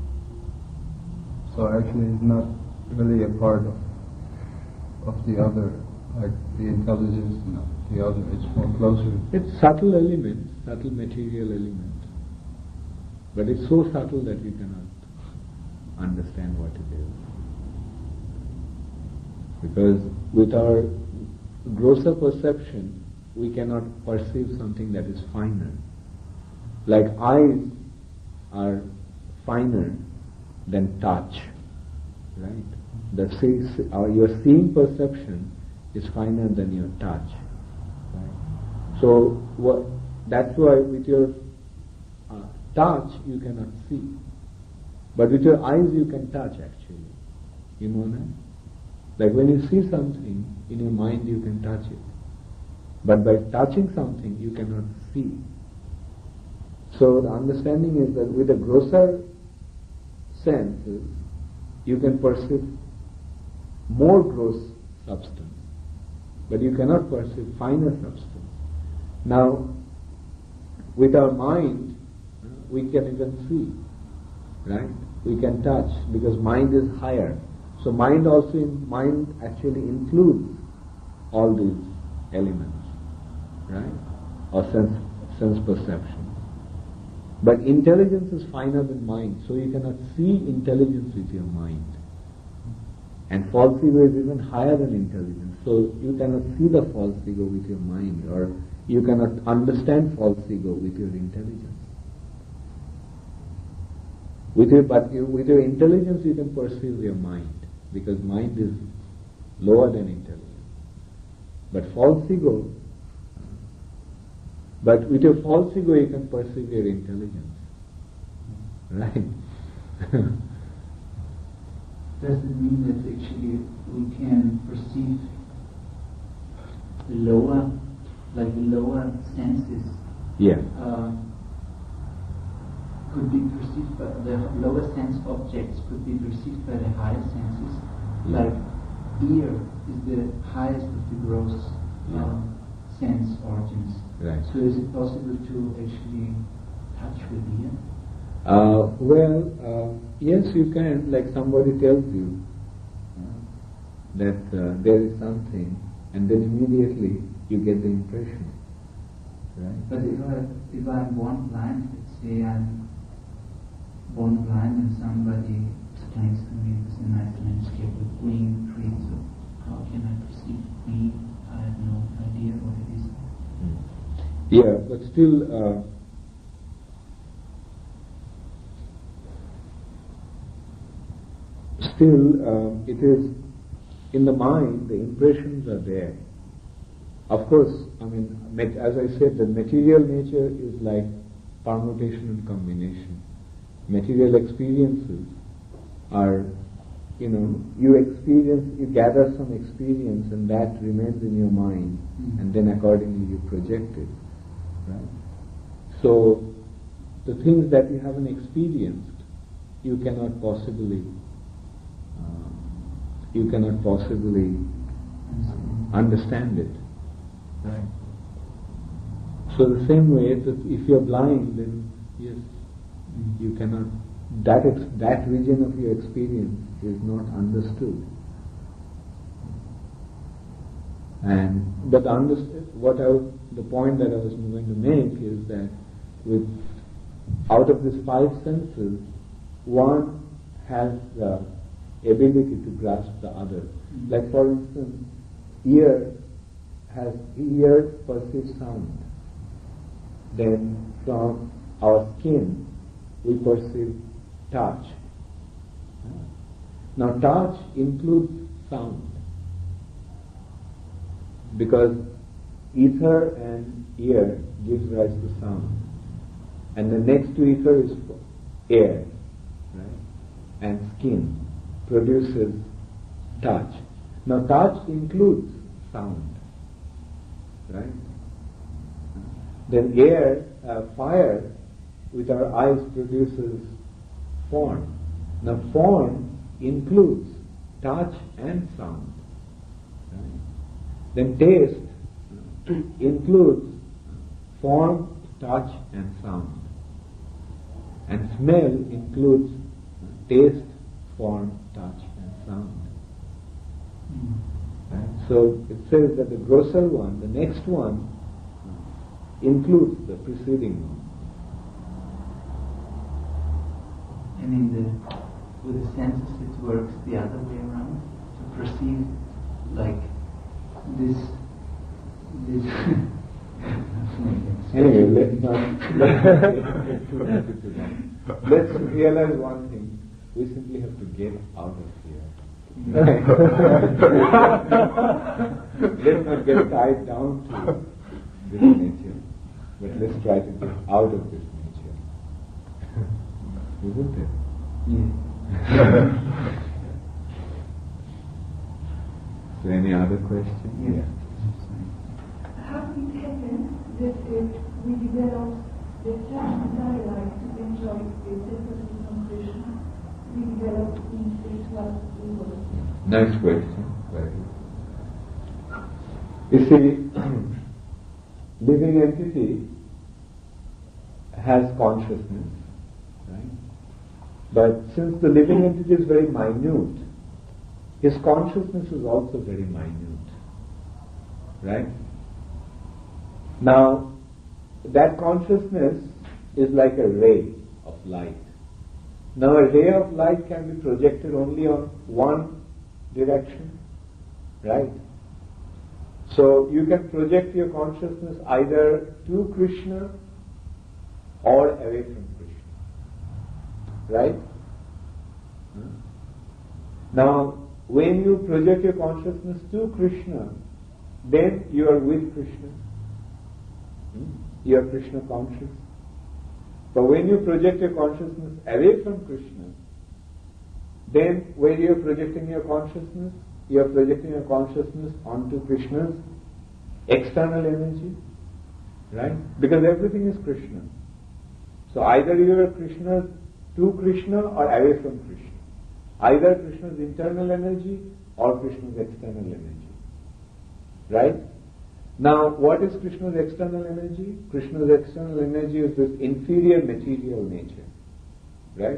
So actually it's not really a part of the other, like the intelligence and the other, it's more closer. It's subtle element, subtle material element. But it's so subtle that you cannot understand what it is. Because with our grosser perception, we cannot perceive something that is finer. Like eyes are finer than touch, right? Your seeing perception is finer than your touch, right? So that's why with your touch you cannot see, but with your eyes you can touch actually. You know that? Like when you see something, in your mind you can touch it, but by touching something you cannot see. So the understanding is that with the grosser senses you can perceive more gross substance, but you cannot perceive finer substance. Now, with our mind, we can even see, right? We can touch because mind is higher. So mind actually includes all these elements, right? Or sense perception. But intelligence is finer than mind, so you cannot see intelligence with your mind. And false ego is even higher than intelligence. So you cannot see the false ego with your mind, or you cannot understand false ego with your intelligence. With your intelligence you can perceive your mind, because mind is lower than intelligence. But with your false ego you can perceive your intelligence. Right? Does it mean that actually we can perceive the lower senses? Yeah. Could be perceived by the lower sense objects could be perceived by the higher senses. Yeah. Like ear is the highest of the gross sense organs. Right. So is it possible to actually touch with ear? Yes, you can. Like somebody tells you that there is something, and then immediately you get the impression, right? But if I'm born blind, let's say I'm born blind and somebody explains to me it's a nice landscape with green trees, so how can I perceive green? I have no idea what it is. Yeah, but still, it is in the mind. The impressions are there. Of course, I mean, as I said, the material nature is like permutation and combination. Material experiences are, you gather some experience, and that remains in your mind, and then accordingly you project it. Right? So the things that you haven't experienced, you cannot possibly understand it. Right? So the same way, that if you're blind, then yes, you cannot that region of your experience is not understood. But the point that I was going to make is that out of these five senses, one has the ability to grasp the other. Like for instance, ear perceives sound. Then from our skin we perceive touch. Now touch includes sound, because ether and ear gives rise to sound, and the next to ether is air, right? And skin produces touch. Now touch includes sound, right? Then fire with our eyes produces form. Now form includes touch and sound, right? Then taste includes form, touch and sound. And smell includes taste, form, touch and sound. Right? So it says that the grosser one, the next one, includes the preceding one. And with the senses it works the other way around, to perceive like this Anyway, let's realize one thing. We simply have to get out of here. Let's not get tied down to this nature, but let's try to get out of this nature. Isn't it? Yeah. So any other question? Yeah. How can it happen that if we develop the same desire to enjoy the separation from Krishna, we develop in spiritual ego? Nice question. Very good. You see, living entity has consciousness, right? But since the living entity is very minute, his consciousness is also very minute, right? Now, that consciousness is like a ray of light. Now, a ray of light can be projected only on one direction, right? So, you can project your consciousness either to Krishna or away from Krishna, right? Now, when you project your consciousness to Krishna, then you are with Krishna. You are Krishna conscious. But when you project your consciousness away from Krishna, then when you are projecting your consciousness, you are projecting your consciousness onto Krishna's external energy, right? Because everything is Krishna. So either you are Krishna to Krishna or away from Krishna. Either Krishna's internal energy or Krishna's external energy, right? Now, what is Krishna's external energy? Krishna's external energy is this inferior material nature, right?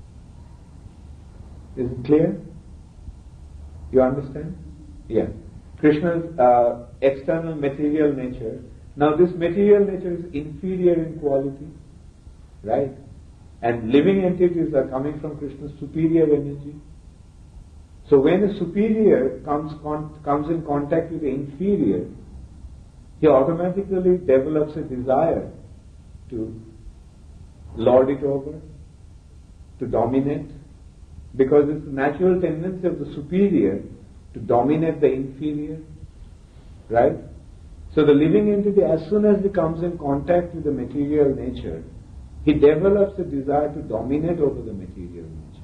Is it clear? You understand? Yeah. Krishna's external material nature. Now, this material nature is inferior in quality, right? And living entities are coming from Krishna's superior energy. So when a superior comes in contact with the inferior, he automatically develops a desire to lord it over, to dominate, because it's the natural tendency of the superior to dominate the inferior, right? So the living entity, as soon as he comes in contact with the material nature, he develops a desire to dominate over the material nature,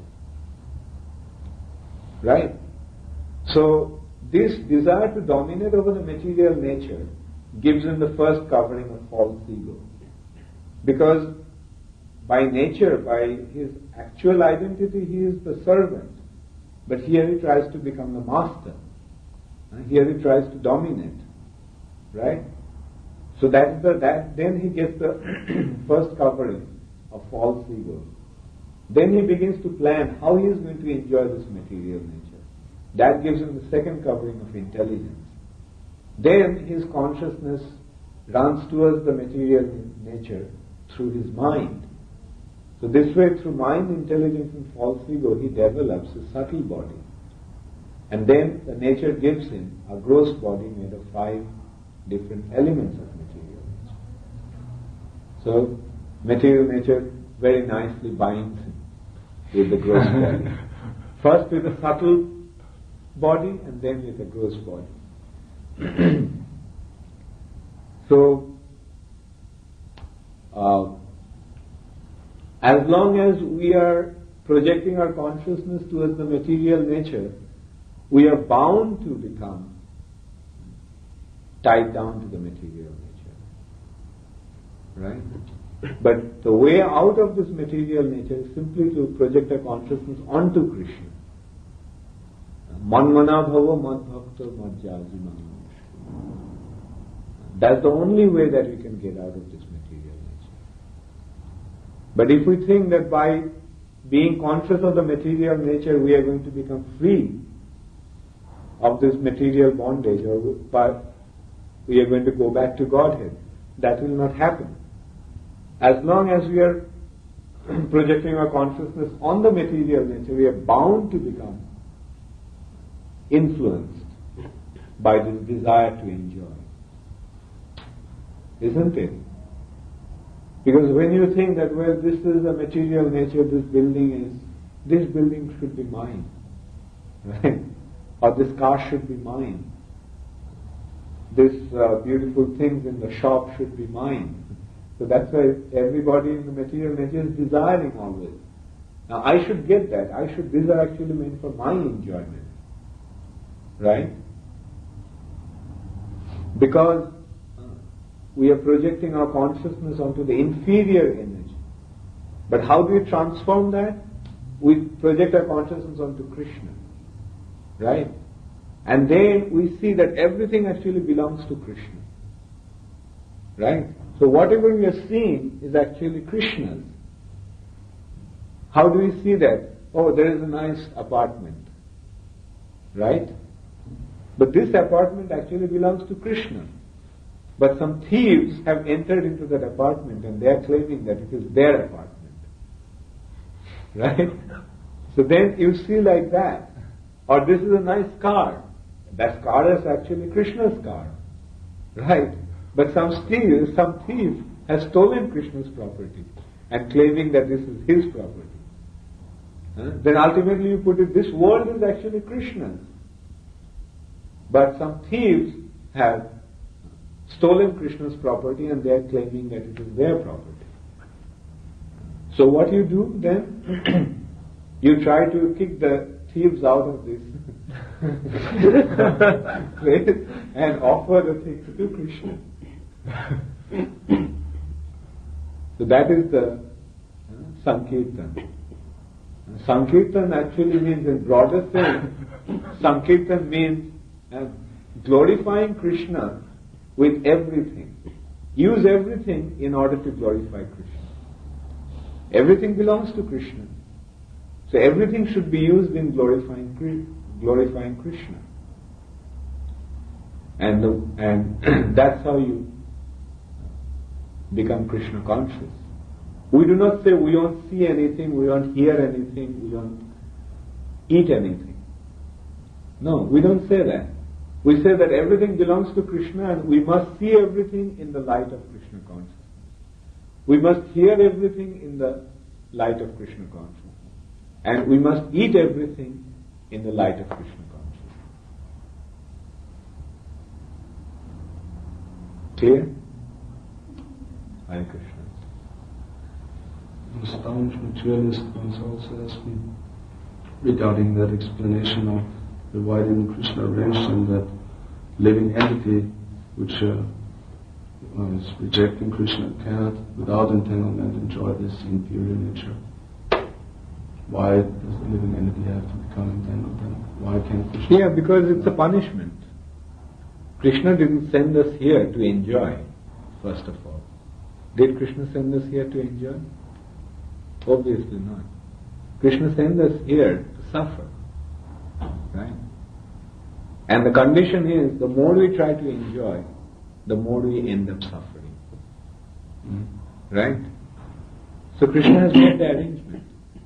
right? So this desire to dominate over the material nature gives him the first covering of false ego. Because by nature, by his actual identity, he is the servant. But here he tries to become the master. Here he tries to dominate. Right? So then he gets the first covering of false ego. Then he begins to plan how he is going to enjoy this material nature. That gives him the second covering of intelligence. Then his consciousness runs towards the material nature through his mind. So this way, through mind, intelligence and false ego, he develops a subtle body. And then the nature gives him a gross body made of 5 different elements of material nature. So material nature very nicely binds him with the gross body. First with a subtle body and then with a gross body. So, as long as we are projecting our consciousness towards the material nature, we are bound to become tied down to the material nature. Right? But the way out of this material nature is simply to project our consciousness onto Krishna. Manmana bhava mad bhakta madhyaji manmanushya. That's the only way that we can get out of this material nature. But if we think that by being conscious of the material nature we are going to become free of this material bondage, or we are going to go back to Godhead, that will not happen. As long as we are projecting our consciousness on the material nature, we are bound to become influenced by this desire to enjoy. Isn't it? Because when you think that, well, this is a material nature, this building should be mine, right? Or this car should be mine. This beautiful things in the shop should be mine. So that's why everybody in the material nature is desiring always. Now I should get that. These are actually meant for my enjoyment. Right? Because we are projecting our consciousness onto the inferior energy. But how do we transform that? We project our consciousness onto Krishna. Right? And then we see that everything actually belongs to Krishna. Right? So whatever we are seeing is actually Krishna's. How do we see that? Oh, there is a nice apartment. Right? But this apartment actually belongs to Krishna. But some thieves have entered into that apartment and they are claiming that it is their apartment. Right? So then you see like that. Or this is a nice car. That car is actually Krishna's car. Right? But some thief has stolen Krishna's property and claiming that this is his property. Then ultimately you put it, this world is actually Krishna's. But some thieves have stolen Krishna's property and they are claiming that it is their property. So what you do then? You try to kick the thieves out of this place and offer the things to Krishna. So that is the Sankirtan. Sankirtan actually means, in broader sense, Sankirtan means glorifying Krishna with everything. Use everything in order to glorify Krishna. Everything belongs to Krishna. So everything should be used in glorifying Krishna. And that's how you become Krishna conscious. We do not say we don't see anything, we don't hear anything, we don't eat anything. No, we don't say that. We say that everything belongs to Krishna and we must see everything in the light of Krishna consciousness. We must hear everything in the light of Krishna consciousness. And we must eat everything in the light of Krishna consciousness. Clear? Hare Krishna. The staunch materialist once also asked me regarding that explanation of the why didn't Krishna arrange them, that living entity which is rejecting Krishna cannot without entanglement enjoy this inferior nature. Why does the living entity have to become entangled and why can't Krishna? Yeah, because it's a punishment. Krishna didn't send us here to enjoy, first of all. Did Krishna send us here to enjoy? Obviously not. Krishna sends us here to suffer. Right? And the condition is, the more we try to enjoy, the more we end up suffering. Right? So Krishna has made the arrangement.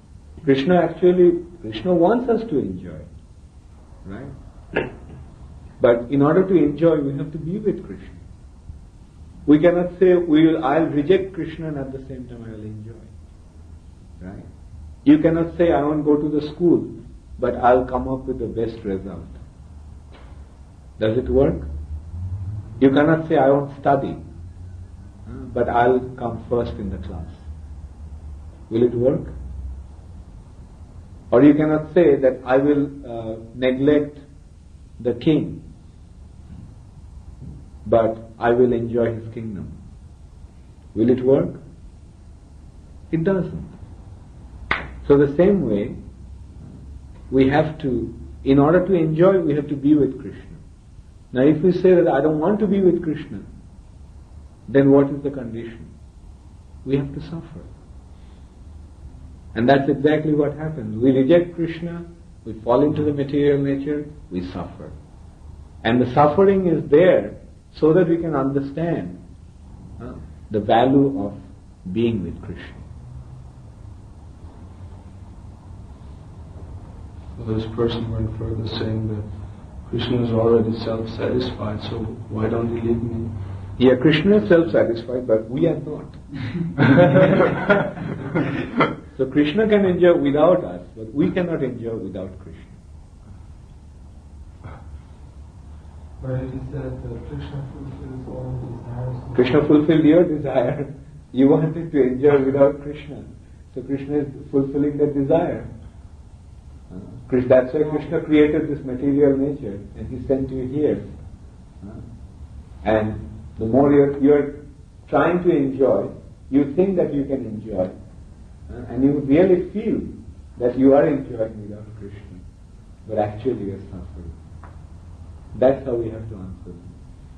Krishna wants us to enjoy. Right? But in order to enjoy, we have to be with Krishna. We cannot say, I'll reject Krishna and at the same time I'll enjoy. Right? You cannot say, I won't go to the school, but I'll come up with the best result. Does it work? You cannot say, I won't study, but I'll come first in the class. Will it work? Or you cannot say that I will neglect the king, but I will enjoy his kingdom. Will it work? It doesn't. So the same way, we have to, in order to enjoy, we have to be with Krishna. Now if we say that I don't want to be with Krishna, then what is the condition? We have to suffer. And that's exactly what happens. We reject Krishna, we fall into the material nature, we suffer. And the suffering is there so that we can understand the value of being with Krishna. Well, this person went further saying that Krishna is already self-satisfied, so why don't he leave me? Yeah, Krishna is self-satisfied, but we are not. So Krishna can enjoy without us, but we cannot enjoy without Krishna. But he said that Krishna fulfills all desires. Krishna fulfilled your desire. You wanted to enjoy without Krishna. So Krishna is fulfilling that desire. That's why Krishna created this material nature and he sent you here. And the more you're trying to enjoy, you think that you can enjoy. And you really feel that you are enjoying without Krishna. But actually you are suffering. That's how we have to answer them.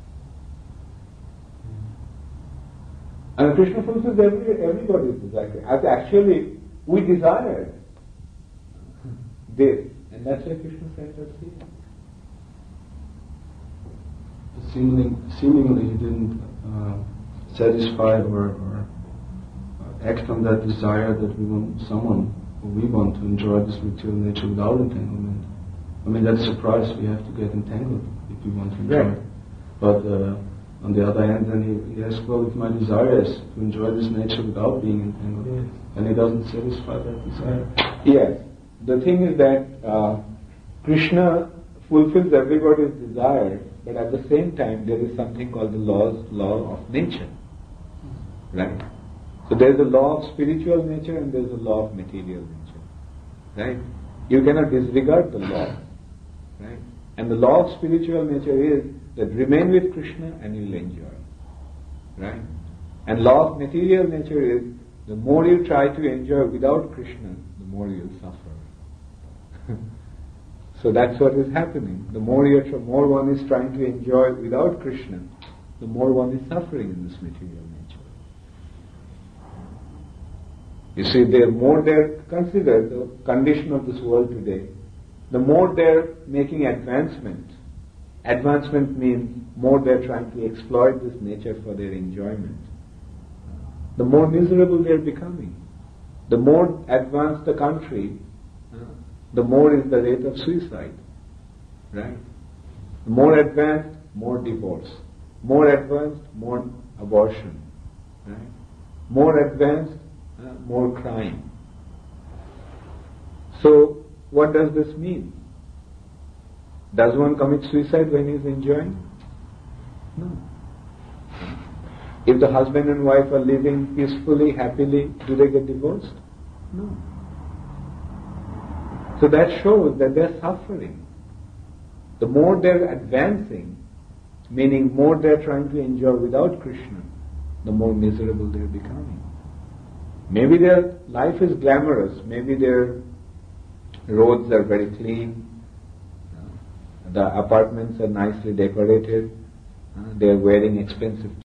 And Krishna fulfills everybody's desire. Actually, we desire this, and that's why Krishna sent us here. Seemingly he didn't satisfy or act on that desire that we want to enjoy this material nature without entanglement. I mean, that's a price. We have to get entangled if we want to enjoy. Right. But on the other hand, then he asks, well, if my desire is to enjoy this nature without being entangled, and he doesn't satisfy that desire. Yes. The thing is that Krishna fulfills everybody's desire, but at the same time there is something called the law of nature. Right? So there is a law of spiritual nature and there is a law of material nature. Right? You cannot disregard the law. Right? And the law of spiritual nature is that remain with Krishna and you will enjoy. Right? And law of material nature is the more you try to enjoy without Krishna, the more you will suffer. So that's what is happening. The more one is trying to enjoy without Krishna, the more one is suffering in this material nature. You see, consider the condition of this world today. The more they're making advancement means more they're trying to exploit this nature for their enjoyment. The more miserable they're becoming. The more advanced the country, the more is the rate of suicide. Right? The more advanced, more divorce. More advanced, more abortion. Right? More advanced, more crime. So, what does this mean? Does one commit suicide when he is enjoying? No. If the husband and wife are living peacefully, happily, do they get divorced? No. So that shows that they're suffering. The more they're advancing, meaning more they're trying to enjoy without Krishna, the more miserable they're becoming. Maybe their life is glamorous, maybe their roads are very clean, the apartments are nicely decorated, they're wearing expensive